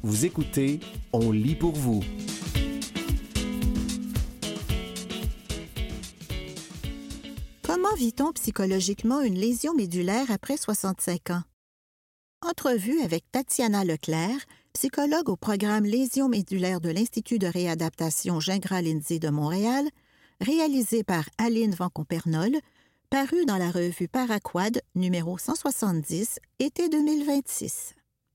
Vous écoutez On lit pour vous. Comment vit-on psychologiquement une lésion médulaire après 65 ans? Entrevue avec Tatiana Leclerc, psychologue au programme Lésions médulaires de l'Institut de réadaptation Gingras-Lindsay de Montréal, réalisée par Aline Vancompernolle, parue dans la revue Paraquad, numéro 170, été 2026.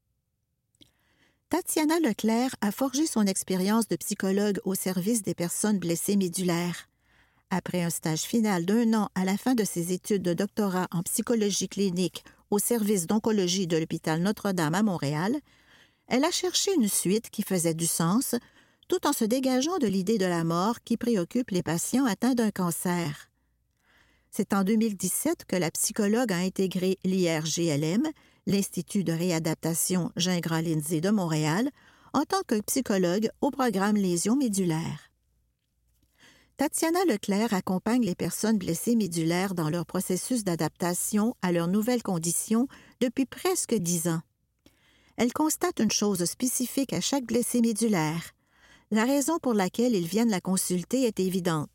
Tatiana Leclerc a forgé son expérience de psychologue au service des personnes blessées médulaires. Après un stage final d'1 an à la fin de ses études de doctorat en psychologie clinique au service d'oncologie de l'hôpital Notre-Dame à Montréal, elle a cherché une suite qui faisait du sens, tout en se dégageant de l'idée de la mort qui préoccupe les patients atteints d'un cancer. C'est en 2017 que la psychologue a intégré l'IRGLM, l'Institut de réadaptation Gingras-Lindsay de Montréal, en tant que psychologue au programme Lésions médulaires. Tatiana Leclerc accompagne les personnes blessées médulaires dans leur processus d'adaptation à leurs nouvelles conditions depuis presque 10 ans. Elle constate une chose spécifique à chaque blessé médulaire. La raison pour laquelle ils viennent la consulter est évidente.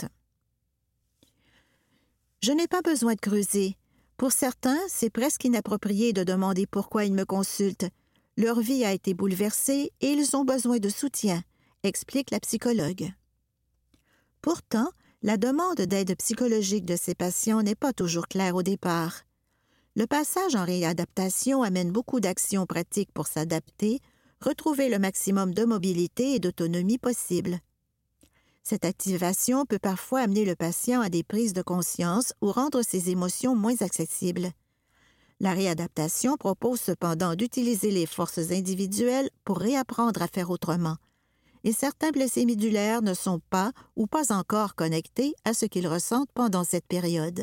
Je n'ai pas besoin de creuser. Pour certains, c'est presque inapproprié de demander pourquoi ils me consultent. Leur vie a été bouleversée et ils ont besoin de soutien, explique la psychologue. Pourtant, la demande d'aide psychologique de ces patients n'est pas toujours claire au départ. Le passage en réadaptation amène beaucoup d'actions pratiques pour s'adapter, retrouver le maximum de mobilité et d'autonomie possible. Cette activation peut parfois amener le patient à des prises de conscience ou rendre ses émotions moins accessibles. La réadaptation propose cependant d'utiliser les forces individuelles pour réapprendre à faire autrement. Et certains blessés médulaires ne sont pas ou pas encore connectés à ce qu'ils ressentent pendant cette période.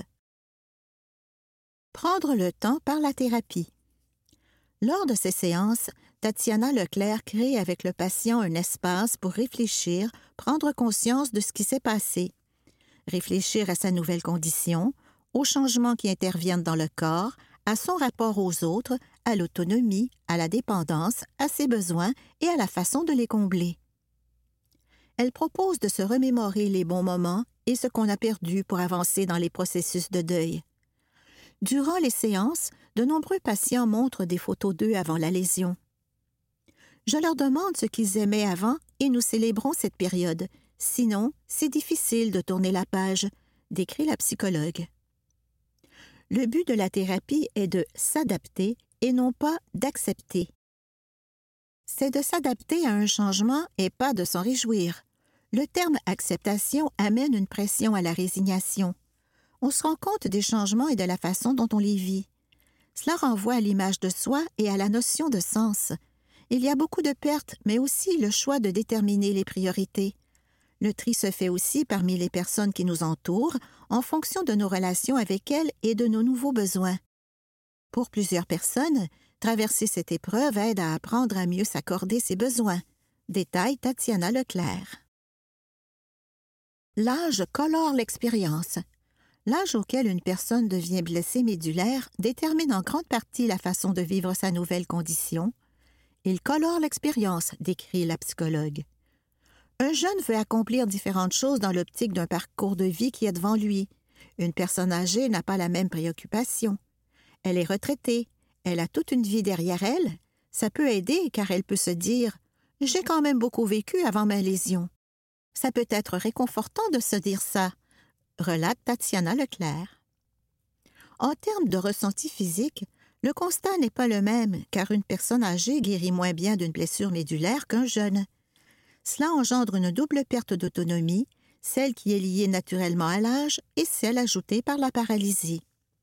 Prendre le temps par la thérapie. Lors de ces séances, Tatiana Leclerc crée avec le patient un espace pour réfléchir, prendre conscience de ce qui s'est passé, réfléchir à sa nouvelle condition, aux changements qui interviennent dans le corps, à son rapport aux autres, à l'autonomie, à la dépendance, à ses besoins et à la façon de les combler. Elle propose de se remémorer les bons moments et ce qu'on a perdu pour avancer dans les processus de deuil. Durant les séances, de nombreux patients montrent des photos d'eux avant la lésion. Je leur demande ce qu'ils aimaient avant et nous célébrons cette période. Sinon, c'est difficile de tourner la page, décrit la psychologue. Le but de la thérapie est de s'adapter et non pas d'accepter. C'est de s'adapter à un changement et pas de s'en réjouir. Le terme « acceptation » amène une pression à la résignation. On se rend compte des changements et de la façon dont on les vit. Cela renvoie à l'image de soi et à la notion de sens. Il y a beaucoup de pertes, mais aussi le choix de déterminer les priorités. Le tri se fait aussi parmi les personnes qui nous entourent en fonction de nos relations avec elles et de nos nouveaux besoins. Pour plusieurs personnes, traverser cette épreuve aide à apprendre à mieux s'accorder ses besoins. Détaille Tatiana Leclerc. L'âge colore l'expérience. L'âge auquel une personne devient blessée médulaire détermine en grande partie la façon de vivre sa nouvelle condition. Il colore l'expérience, décrit la psychologue. Un jeune veut accomplir différentes choses dans l'optique d'un parcours de vie qui est devant lui. Une personne âgée n'a pas la même préoccupation. Elle est retraitée. Elle a toute une vie derrière elle. Ça peut aider car elle peut se dire « J'ai quand même beaucoup vécu avant ma lésion ». Ça peut être réconfortant de se dire ça, relate Tatiana Leclerc. En termes de ressenti physique, le constat n'est pas le même car une personne âgée guérit moins bien d'une blessure médulaire qu'un jeune. Cela engendre une double perte d'autonomie, celle qui est liée naturellement à l'âge et celle ajoutée par la paralysie.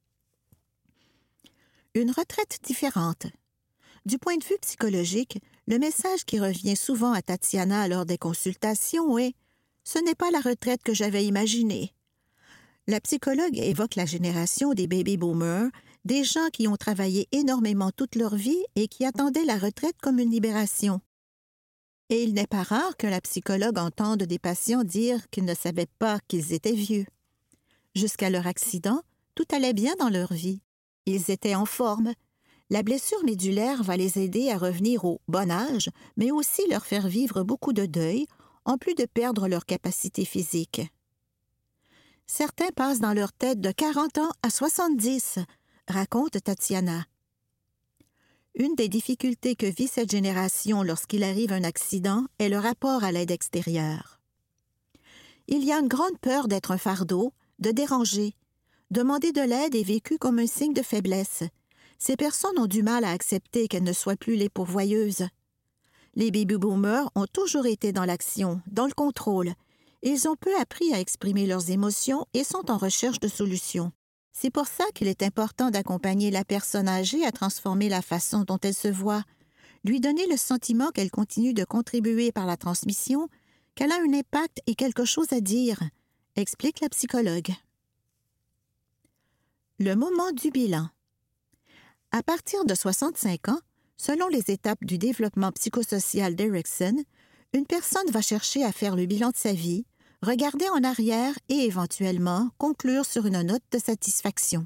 Une retraite différente. Du point de vue psychologique, le message qui revient souvent à Tatiana lors des consultations est « Ce n'est pas la retraite que j'avais imaginée ». La psychologue évoque la génération des baby-boomers, des gens qui ont travaillé énormément toute leur vie et qui attendaient la retraite comme une libération. Et il n'est pas rare que la psychologue entende des patients dire qu'ils ne savaient pas qu'ils étaient vieux. Jusqu'à leur accident, tout allait bien dans leur vie. Ils étaient en forme. La blessure médulaire va les aider à revenir au bon âge, mais aussi leur faire vivre beaucoup de deuil, en plus de perdre leur capacité physique. Certains passent dans leur tête de 40 ans à 70, raconte Tatiana. Une des difficultés que vit cette génération lorsqu'il arrive un accident est le rapport à l'aide extérieure. Il y a une grande peur d'être un fardeau, de déranger. Demander de l'aide est vécu comme un signe de faiblesse. Ces personnes ont du mal à accepter qu'elles ne soient plus les pourvoyeuses. Les baby-boomers ont toujours été dans l'action, dans le contrôle. Ils ont peu appris à exprimer leurs émotions et sont en recherche de solutions. C'est pour ça qu'il est important d'accompagner la personne âgée à transformer la façon dont elle se voit, lui donner le sentiment qu'elle continue de contribuer par la transmission, qu'elle a un impact et quelque chose à dire, explique la psychologue. Le moment du bilan. À partir de 65 ans, selon les étapes du développement psychosocial d'Erikson, une personne va chercher à faire le bilan de sa vie, regarder en arrière et éventuellement conclure sur une note de satisfaction.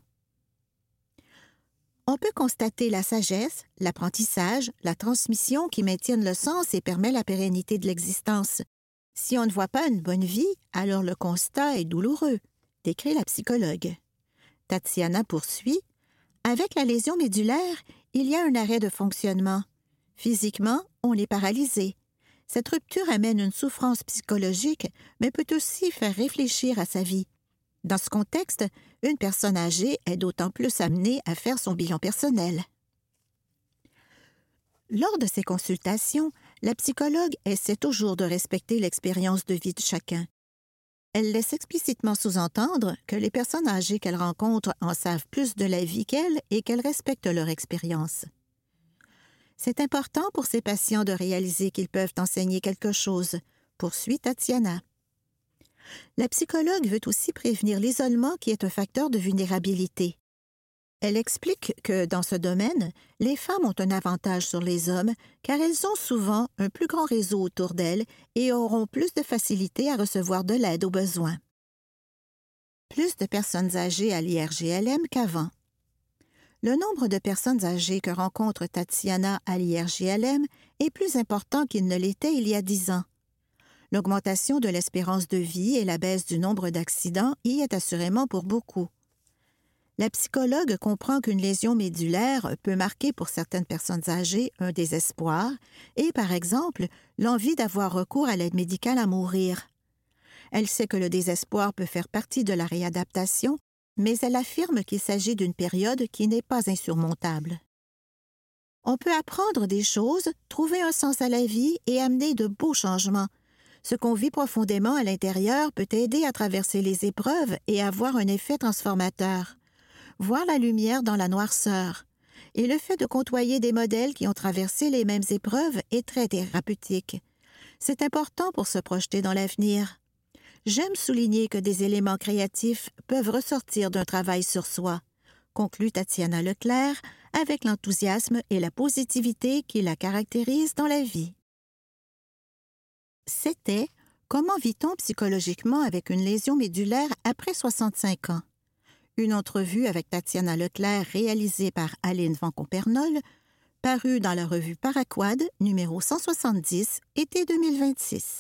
On peut constater la sagesse, l'apprentissage, la transmission qui maintiennent le sens et permet la pérennité de l'existence. Si on ne voit pas une bonne vie, alors le constat est douloureux, décrit la psychologue. Tatiana poursuit. Avec la lésion médulaire, il y a un arrêt de fonctionnement. Physiquement, on est paralysé. Cette rupture amène une souffrance psychologique, mais peut aussi faire réfléchir à sa vie. Dans ce contexte, une personne âgée est d'autant plus amenée à faire son bilan personnel. Lors de ces consultations, la psychologue essaie toujours de respecter l'expérience de vie de chacun. Elle laisse explicitement sous-entendre que les personnes âgées qu'elle rencontre en savent plus de la vie qu'elle et qu'elle respecte leur expérience. C'est important pour ces patients de réaliser qu'ils peuvent enseigner quelque chose, poursuit Tatiana. La psychologue veut aussi prévenir l'isolement qui est un facteur de vulnérabilité. Elle explique que, dans ce domaine, les femmes ont un avantage sur les hommes car elles ont souvent un plus grand réseau autour d'elles et auront plus de facilité à recevoir de l'aide aux besoins. Plus de personnes âgées à l'IRGLM qu'avant. Le nombre de personnes âgées que rencontre Tatiana à l'IRGLM est plus important qu'il ne l'était il y a 10 ans. L'augmentation de l'espérance de vie et la baisse du nombre d'accidents y est assurément pour beaucoup. La psychologue comprend qu'une lésion médulaire peut marquer pour certaines personnes âgées un désespoir et, par exemple, l'envie d'avoir recours à l'aide médicale à mourir. Elle sait que le désespoir peut faire partie de la réadaptation, mais elle affirme qu'il s'agit d'une période qui n'est pas insurmontable. On peut apprendre des choses, trouver un sens à la vie et amener de beaux changements. Ce qu'on vit profondément à l'intérieur peut aider à traverser les épreuves et avoir un effet transformateur. Voir la lumière dans la noirceur. Et le fait de côtoyer des modèles qui ont traversé les mêmes épreuves est très thérapeutique. C'est important pour se projeter dans l'avenir. J'aime souligner que des éléments créatifs peuvent ressortir d'un travail sur soi, conclut Tatiana Leclerc avec l'enthousiasme et la positivité qui la caractérisent dans la vie. C'était « Comment vit-on psychologiquement avec une lésion médulaire après 65 ans ?» Une entrevue avec Tatiana Leclerc réalisée par Aline Van Compernol, parue dans la revue Paraquad, numéro 170, été 2026.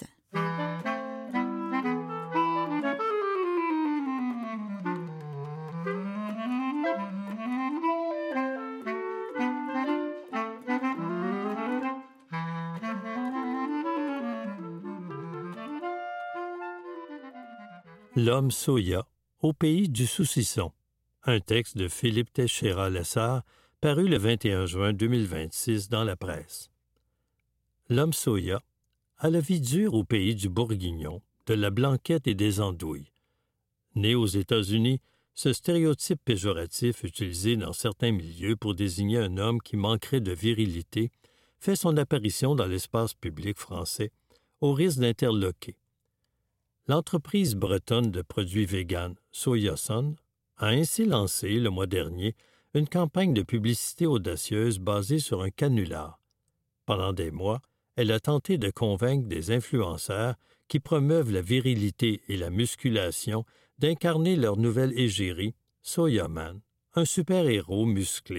L'homme soya, au pays du saucisson. Un texte de Philippe Teixeira-Lessard, paru le 21 juin 2026 dans la presse. L'homme soya a la vie dure au pays du bourguignon, de la blanquette et des andouilles. Né aux États-Unis, ce stéréotype péjoratif utilisé dans certains milieux pour désigner un homme qui manquerait de virilité fait son apparition dans l'espace public français, au risque d'interloquer. L'entreprise bretonne de produits véganes Soyasun a ainsi lancé, le mois dernier, une campagne de publicité audacieuse basée sur un canular. Pendant des mois, elle a tenté de convaincre des influenceurs qui promeuvent la virilité et la musculation d'incarner leur nouvelle égérie, Soyaman, un super-héros musclé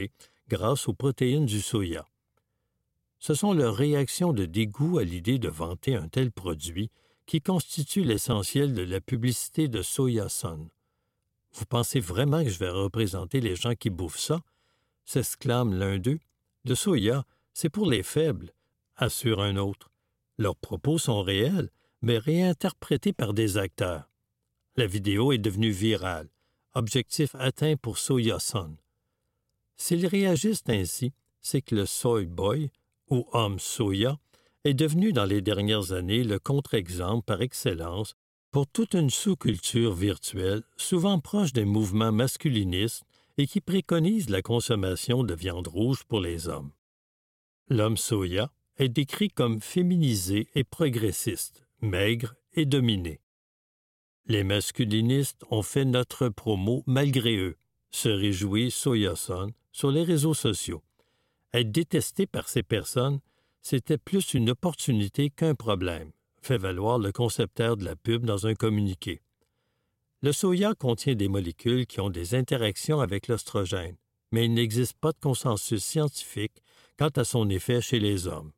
grâce aux protéines du soya. Ce sont leurs réactions de dégoût à l'idée de vanter un tel produit qui constitue l'essentiel de la publicité de Soya Sun. « Vous pensez vraiment que je vais représenter les gens qui bouffent ça? » s'exclame l'un d'eux. « Le soya, c'est pour les faibles, » assure un autre. Leurs propos sont réels, mais réinterprétés par des acteurs. La vidéo est devenue virale. Objectif atteint pour Soya Sun. S'ils réagissent ainsi, c'est que le soy boy, ou homme soya, est devenu dans les dernières années le contre-exemple par excellence pour toute une sous-culture virtuelle, souvent proche des mouvements masculinistes et qui préconise la consommation de viande rouge pour les hommes. L'homme soya est décrit comme féminisé et progressiste, maigre et dominé. Les masculinistes ont fait notre promo malgré eux, se réjouit Soya Sun sur les réseaux sociaux. Être détesté par ces personnes, c'était plus une opportunité qu'un problème, fait valoir le concepteur de la pub dans un communiqué. Le soya contient des molécules qui ont des interactions avec l'oestrogène, mais il n'existe pas de consensus scientifique quant à son effet chez les hommes.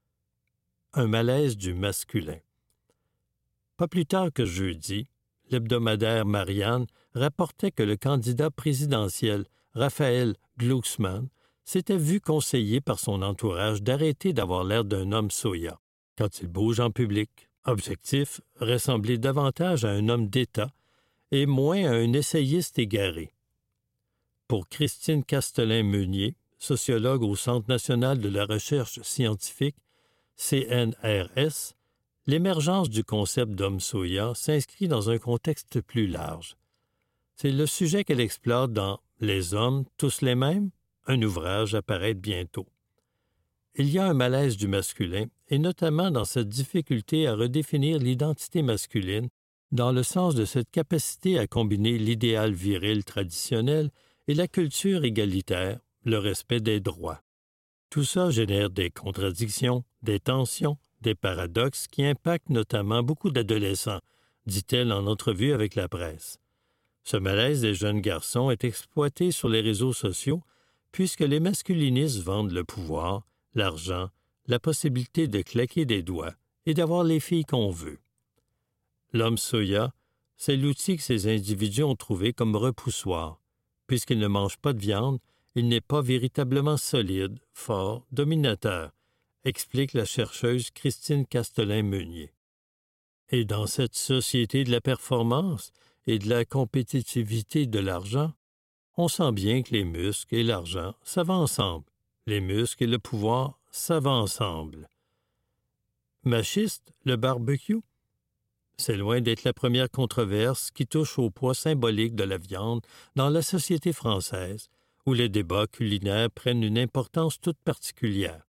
Un malaise du masculin. Pas plus tard que jeudi, l'hebdomadaire Marianne rapportait que le candidat présidentiel Raphaël Glucksmann s'était vu conseiller par son entourage d'arrêter d'avoir l'air d'un homme soya quand il bouge en public. Objectif, ressembler davantage à un homme d'État et moins à un essayiste égaré. Pour Christine Castelin-Meunier, sociologue au Centre national de la recherche scientifique, CNRS, l'émergence du concept d'homme soya s'inscrit dans un contexte plus large. C'est le sujet qu'elle explore dans « Les hommes, tous les mêmes ?» un ouvrage à paraître bientôt. Il y a un malaise du masculin, et notamment dans cette difficulté à redéfinir l'identité masculine dans le sens de cette capacité à combiner l'idéal viril traditionnel et la culture égalitaire, le respect des droits. Tout ça génère des contradictions, des tensions, des paradoxes qui impactent notamment beaucoup d'adolescents, dit-elle en entrevue avec la presse. Ce malaise des jeunes garçons est exploité sur les réseaux sociaux puisque les masculinistes vendent le pouvoir, l'argent, la possibilité de claquer des doigts et d'avoir les filles qu'on veut. L'homme soya, c'est l'outil que ces individus ont trouvé comme repoussoir. Puisqu'il ne mange pas de viande, il n'est pas véritablement solide, fort, dominateur, explique la chercheuse Christine Castelin-Meunier. Et dans cette société de la performance et de la compétitivité de l'argent, on sent bien que les muscles et l'argent, ça va ensemble. Les muscles et le pouvoir, ça va ensemble. Machiste, le barbecue? C'est loin d'être la première controverse qui touche au poids symbolique de la viande dans la société française, où les débats culinaires prennent une importance toute particulière.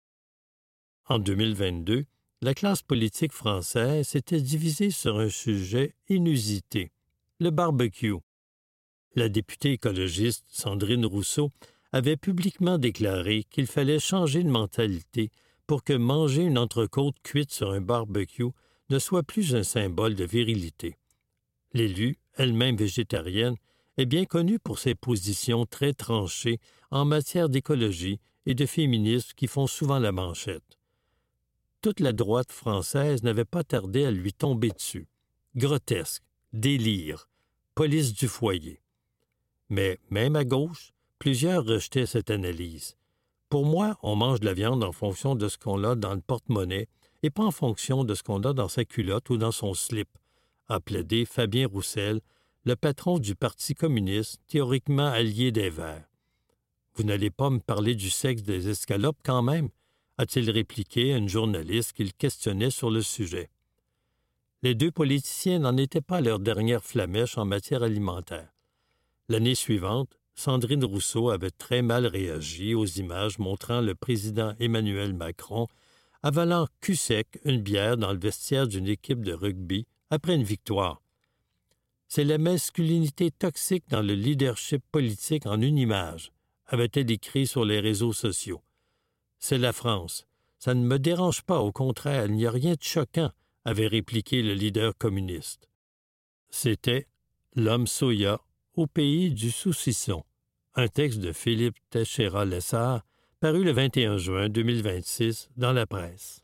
En 2022, la classe politique française s'était divisée sur un sujet inusité, le barbecue. La députée écologiste Sandrine Rousseau avait publiquement déclaré qu'il fallait changer de mentalité pour que manger une entrecôte cuite sur un barbecue ne soit plus un symbole de virilité. L'élue, elle-même végétarienne, est bien connue pour ses positions très tranchées en matière d'écologie et de féminisme qui font souvent la manchette. Toute la droite française n'avait pas tardé à lui tomber dessus. Grotesque, délire, police du foyer. Mais même à gauche, plusieurs rejetaient cette analyse. Pour moi, on mange de la viande en fonction de ce qu'on a dans le porte-monnaie et pas en fonction de ce qu'on a dans sa culotte ou dans son slip, a plaidé Fabien Roussel, le patron du Parti communiste, théoriquement allié des Verts. « Vous n'allez pas me parler du sexe des escalopes quand même ?» a-t-il répliqué à une journaliste qu'il questionnait sur le sujet. Les deux politiciens n'en étaient pas à leur dernière flamèche en matière alimentaire. L'année suivante, Sandrine Rousseau avait très mal réagi aux images montrant le président Emmanuel Macron avalant cul sec une bière dans le vestiaire d'une équipe de rugby après une victoire. C'est la masculinité toxique dans le leadership politique en une image, avait-elle écrit sur les réseaux sociaux. C'est la France. Ça ne me dérange pas, au contraire, il n'y a rien de choquant, avait répliqué le leader communiste. C'était l'homme soya au pays du saucisson, un texte de Philippe Teixeira-Lessard, paru le 21 juin 2026 dans la presse.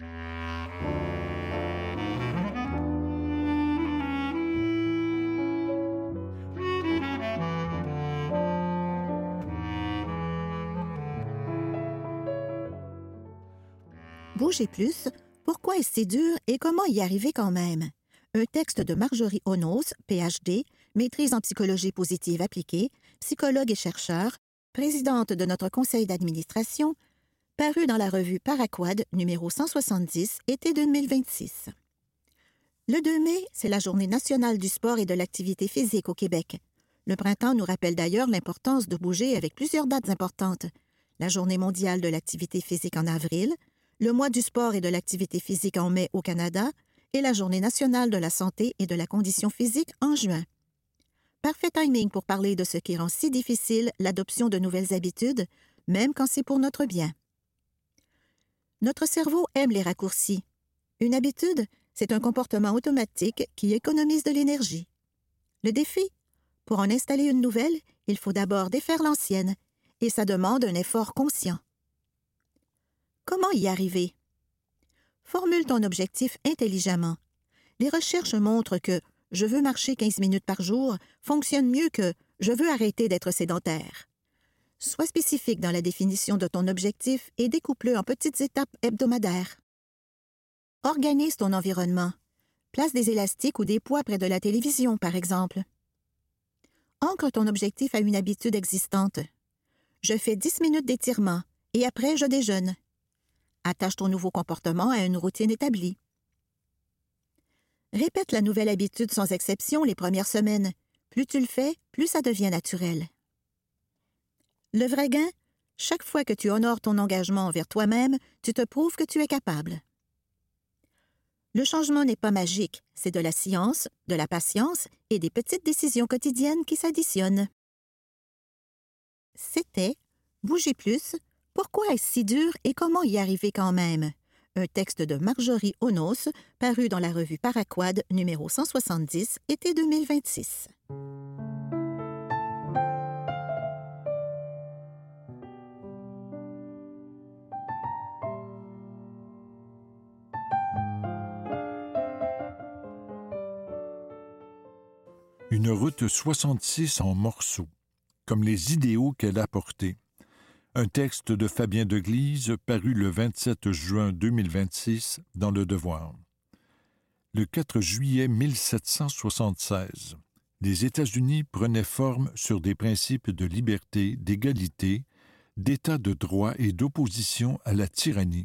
Bouger plus, pourquoi est-ce si dur et comment y arriver quand même? Un texte de Marjorie Onos, Ph.D., maîtrise en psychologie positive appliquée, psychologue et chercheur, présidente de notre conseil d'administration, paru dans la revue Paraquad, numéro 170, été 2026. Le 2 mai, c'est la Journée nationale du sport et de l'activité physique au Québec. Le printemps nous rappelle d'ailleurs l'importance de bouger avec plusieurs dates importantes. La Journée mondiale de l'activité physique en avril, le mois du sport et de l'activité physique en mai au Canada et la Journée nationale de la santé et de la condition physique en juin. Parfait timing pour parler de ce qui rend si difficile l'adoption de nouvelles habitudes, même quand c'est pour notre bien. Notre cerveau aime les raccourcis. Une habitude, c'est un comportement automatique qui économise de l'énergie. Le défi? Pour en installer une nouvelle, il faut d'abord défaire l'ancienne, et ça demande un effort conscient. Comment y arriver? Formule ton objectif intelligemment. Les recherches montrent que « je veux marcher 15 minutes par jour » fonctionne mieux que « je veux arrêter d'être sédentaire ». Sois spécifique dans la définition de ton objectif et découpe-le en petites étapes hebdomadaires. Organise ton environnement. Place des élastiques ou des poids près de la télévision, par exemple. Ancre ton objectif à une habitude existante. Je fais 10 minutes d'étirement et après je déjeune. Attache ton nouveau comportement à une routine établie. Répète la nouvelle habitude sans exception les premières semaines. Plus tu le fais, plus ça devient naturel. Le vrai gain? Chaque fois que tu honores ton engagement envers toi-même, tu te prouves que tu es capable. Le changement n'est pas magique, c'est de la science, de la patience et des petites décisions quotidiennes qui s'additionnent. C'était « Bouger plus ». Pourquoi est-ce si dur et comment y arriver quand même? Un texte de Marjorie Onos, paru dans la revue Paraquad, numéro 170, été 2026. Une route 66 en morceaux, comme les idéaux qu'elle a portés. Un texte de Fabien Deglise paru le 27 juin 2026 dans Le Devoir. Le 4 juillet 1776, les États-Unis prenaient forme sur des principes de liberté, d'égalité, d'état de droit et d'opposition à la tyrannie.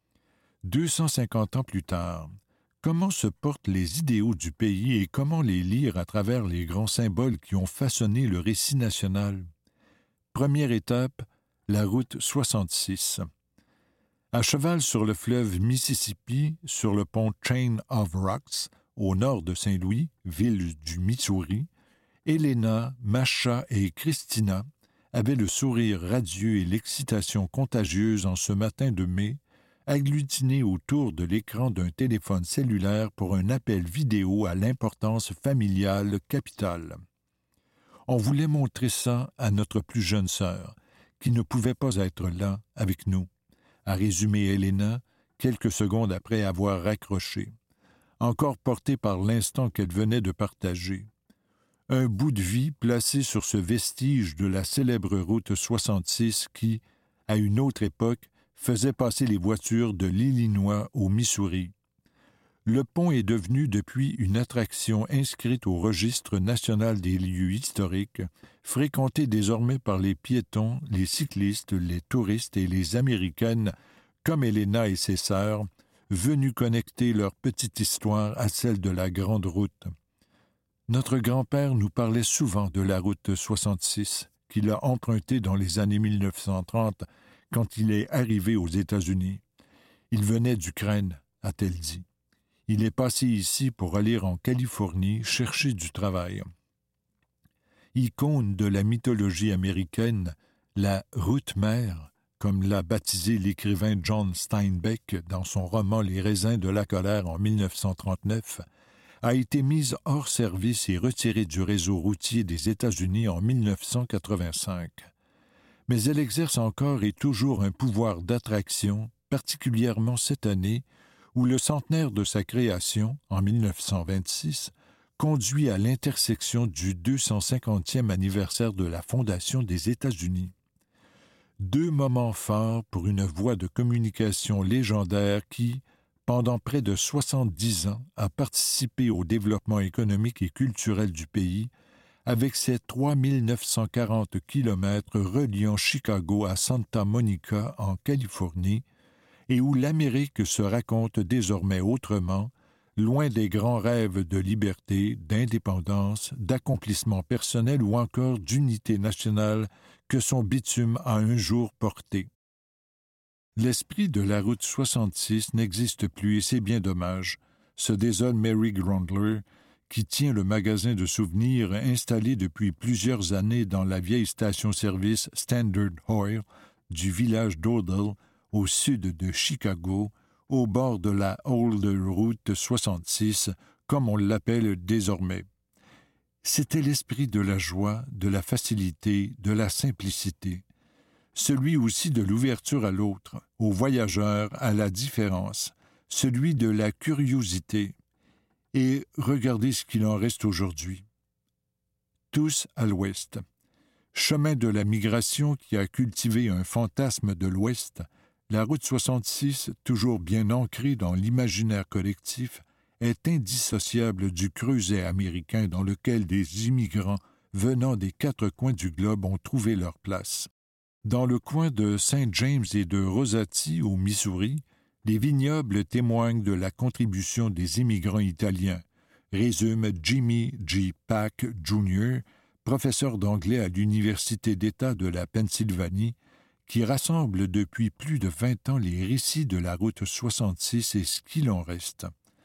250 ans plus tard, comment se portent les idéaux du pays et comment les lire à travers les grands symboles qui ont façonné le récit national? Première étape, la route 66. À cheval sur le fleuve Mississippi, sur le pont Chain of Rocks, au nord de Saint-Louis, ville du Missouri, Helena, Masha et Christina avaient le sourire radieux et l'excitation contagieuse en ce matin de mai, agglutinées autour de l'écran d'un téléphone cellulaire pour un appel vidéo à l'importance familiale capitale. On voulait montrer ça à notre plus jeune sœur, qui ne pouvait pas être là avec nous, a résumé Helena quelques secondes après avoir raccroché, encore portée par l'instant qu'elle venait de partager. Un bout de vie placé sur ce vestige de la célèbre route 66 qui, à une autre époque, faisait passer les voitures de l'Illinois au Missouri. Le pont est devenu depuis une attraction inscrite au registre national des lieux historiques, fréquentée désormais par les piétons, les cyclistes, les touristes et les Américaines, comme Helena et ses sœurs, venues connecter leur petite histoire à celle de la grande route. Notre grand-père nous parlait souvent de la route 66, qu'il a empruntée dans les années 1930, quand il est arrivé aux États-Unis. Il venait d'Ukraine, a-t-elle dit. Il est passé ici pour aller en Californie chercher du travail. Icône de la mythologie américaine, la « route mère », comme l'a baptisé l'écrivain John Steinbeck dans son roman « Les raisins de la colère » en 1939, a été mise hors service et retirée du réseau routier des États-Unis en 1985. mais elle exerce encore et toujours un pouvoir d'attraction, particulièrement cette année, où le centenaire de sa création, en 1926, conduit à l'intersection du 250e anniversaire de la fondation des États-Unis. 2 moments forts pour une voie de communication légendaire qui, pendant près de 70 ans, a participé au développement économique et culturel du pays, avec ses 3940 kilomètres reliant Chicago à Santa Monica, en Californie, et où l'Amérique se raconte désormais autrement, loin des grands rêves de liberté, d'indépendance, d'accomplissement personnel ou encore d'unité nationale que son bitume a un jour porté. L'esprit de la route 66 n'existe plus et c'est bien dommage, se désole Mary Grundler, qui tient le magasin de souvenirs installé depuis plusieurs années dans la vieille station-service Standard Oil du village d'Odell, au sud de Chicago, au bord de la Old Route 66, comme on l'appelle désormais. C'était l'esprit de la joie, de la facilité, de la simplicité. Celui aussi de l'ouverture à l'autre, aux voyageurs, à la différence, celui de la curiosité. Et regardez ce qu'il en reste aujourd'hui. Tous à l'ouest. Chemin de la migration qui a cultivé un fantasme de l'ouest, la route 66, toujours bien ancrée dans l'imaginaire collectif, est indissociable du creuset américain dans lequel des immigrants venant des 4 coins du globe ont trouvé leur place. Dans le coin de Saint James et de Rosati, au Missouri, les vignobles témoignent de la contribution des immigrants italiens, résume Jimmy G. Pack, Jr., professeur d'anglais à l'Université d'État de la Pennsylvanie, qui rassemble depuis plus de 20 ans les récits de la route 66 et ce qu'il en reste.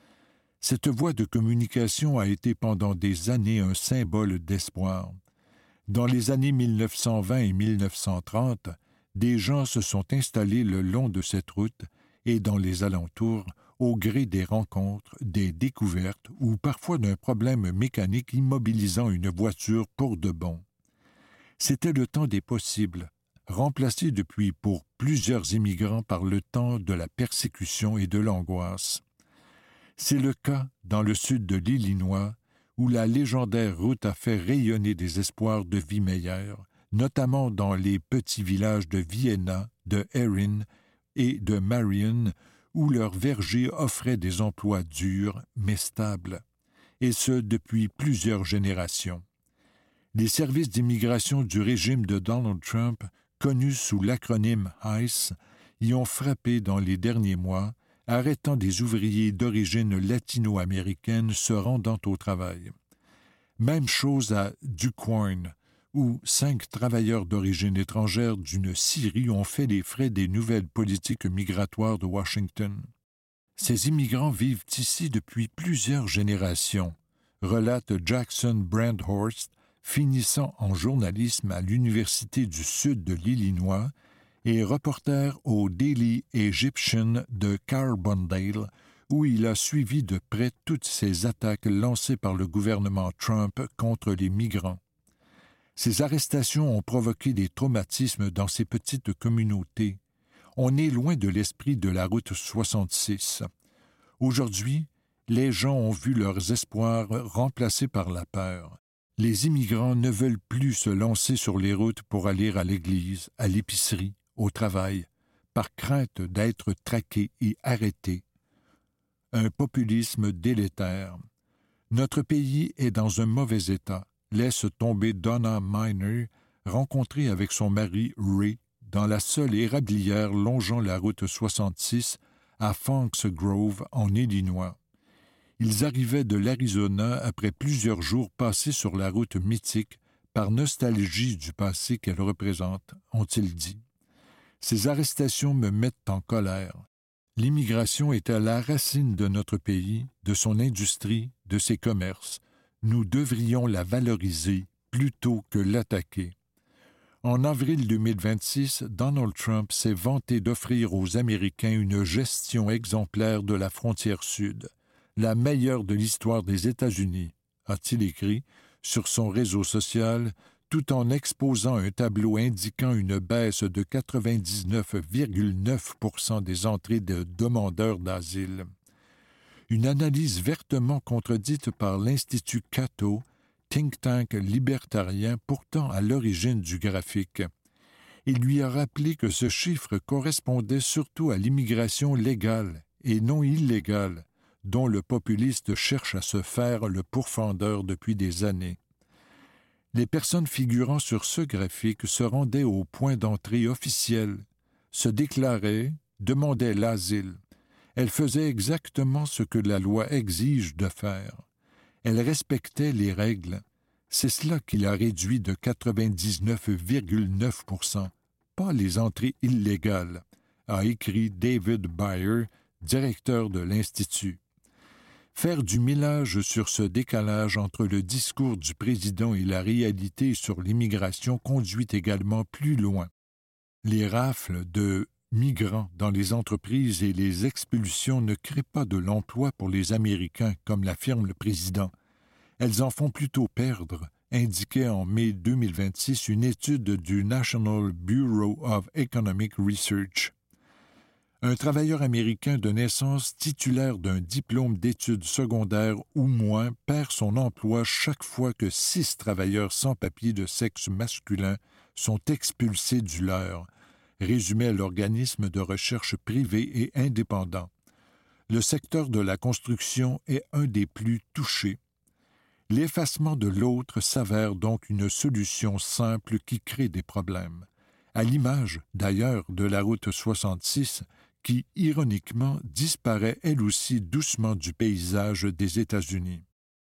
Cette voie de communication a été pendant des années un symbole d'espoir. Dans les années 1920 et 1930, des gens se sont installés le long de cette route et dans les alentours au gré des rencontres, des découvertes ou parfois d'un problème mécanique immobilisant une voiture pour de bon. C'était le temps des possibles, remplacé depuis pour plusieurs immigrants par le temps de la persécution et de l'angoisse. C'est le cas dans le sud de l'Illinois, où la légendaire route a fait rayonner des espoirs de vie meilleure, notamment dans les petits villages de Vienna, de Erin et de Marion, où leurs vergers offraient des emplois durs mais stables, et ce depuis plusieurs générations. Les services d'immigration du régime de Donald Trump, connus sous l'acronyme ICE, y ont frappé dans les derniers mois, arrêtant des ouvriers d'origine latino-américaine se rendant au travail. Même chose à DuQuoin, où 5 travailleurs d'origine étrangère d'une scierie ont fait les frais des nouvelles politiques migratoires de Washington. Ces immigrants vivent ici depuis plusieurs générations, relate Jackson Brandhorst, finissant en journalisme à l'Université du Sud de l'Illinois et reporter au Daily Egyptian de Carbondale, où il a suivi de près toutes ces attaques lancées par le gouvernement Trump contre les migrants. Ces arrestations ont provoqué des traumatismes dans ces petites communautés. On est loin de l'esprit de la route 66. Aujourd'hui, les gens ont vu leurs espoirs remplacés par la peur. Les immigrants ne veulent plus se lancer sur les routes pour aller à l'église, à l'épicerie, au travail, par crainte d'être traqués et arrêtés. Un populisme délétère. Notre pays est dans un mauvais état, laisse tomber Donna Miner, rencontrée avec son mari Ray, dans la seule érablière longeant la route 66 à Funks Grove, en Illinois. Ils arrivaient de l'Arizona après plusieurs jours passés sur la route mythique, par nostalgie du passé qu'elle représente, ont-ils dit. Ces arrestations me mettent en colère. L'immigration est à la racine de notre pays, de son industrie, de ses commerces. Nous devrions la valoriser plutôt que l'attaquer. En avril 2026, Donald Trump s'est vanté d'offrir aux Américains une gestion exemplaire de la frontière sud, la meilleure de l'histoire des États-Unis, a-t-il écrit sur son réseau social, tout en exposant un tableau indiquant une baisse de 99,9% des entrées de demandeurs d'asile. Une analyse vertement contredite par l'Institut Cato, think tank libertarien pourtant à l'origine du graphique. Il lui a rappelé que ce chiffre correspondait surtout à l'immigration légale et non illégale, dont le populiste cherche à se faire le pourfendeur depuis des années. Les personnes figurant sur ce graphique se rendaient au point d'entrée officiel, se déclaraient, demandaient l'asile. Elles faisaient exactement ce que la loi exige de faire. Elles respectaient les règles. C'est cela qui l'a réduit de 99,9%, pas les entrées illégales, a écrit David Bayer, directeur de l'Institut. Faire du ménage sur ce décalage entre le discours du président et la réalité sur l'immigration conduit également plus loin. Les rafles de migrants dans les entreprises et les expulsions ne créent pas de l'emploi pour les Américains, comme l'affirme le président. Elles en font plutôt perdre, indiquait en mai 2026 une étude du National Bureau of Economic Research. Un travailleur américain de naissance titulaire d'un diplôme d'études secondaires ou moins perd son emploi chaque fois que 6 travailleurs sans papier de sexe masculin sont expulsés du leur, résumait l'organisme de recherche privé et indépendant. Le secteur de la construction est un des plus touchés. L'effacement de l'autre s'avère donc une solution simple qui crée des problèmes. À l'image, d'ailleurs, de la route 66, qui, ironiquement, disparaît elle aussi doucement du paysage des États-Unis.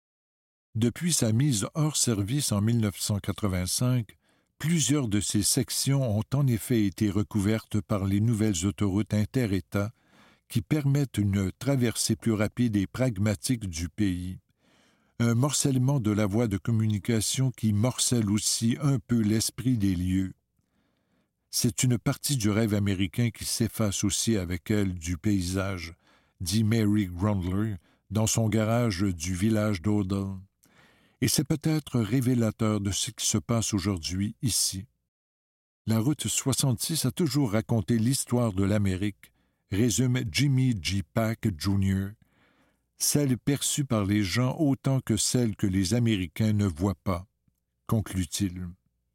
Depuis sa mise hors service en 1985, plusieurs de ces sections ont en effet été recouvertes par les nouvelles autoroutes inter-États qui permettent une traversée plus rapide et pragmatique du pays. Un morcellement de la voie de communication qui morcelle aussi un peu l'esprit des lieux. C'est une partie du rêve américain qui s'efface aussi avec elle du paysage, dit Mary Grundler dans son garage du village d'Odell. Et c'est peut-être révélateur de ce qui se passe aujourd'hui ici. La route 66 a toujours raconté l'histoire de l'Amérique, résume Jimmy G. Pack Jr., celle perçue par les gens autant que celle que les Américains ne voient pas, conclut-il.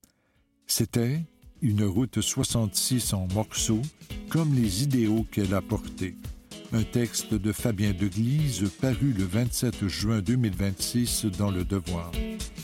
C'était une route 66 en morceaux, comme les idéaux qu'elle a portés. Un texte de Fabien Deglise paru le 27 juin 2026 dans Le Devoir.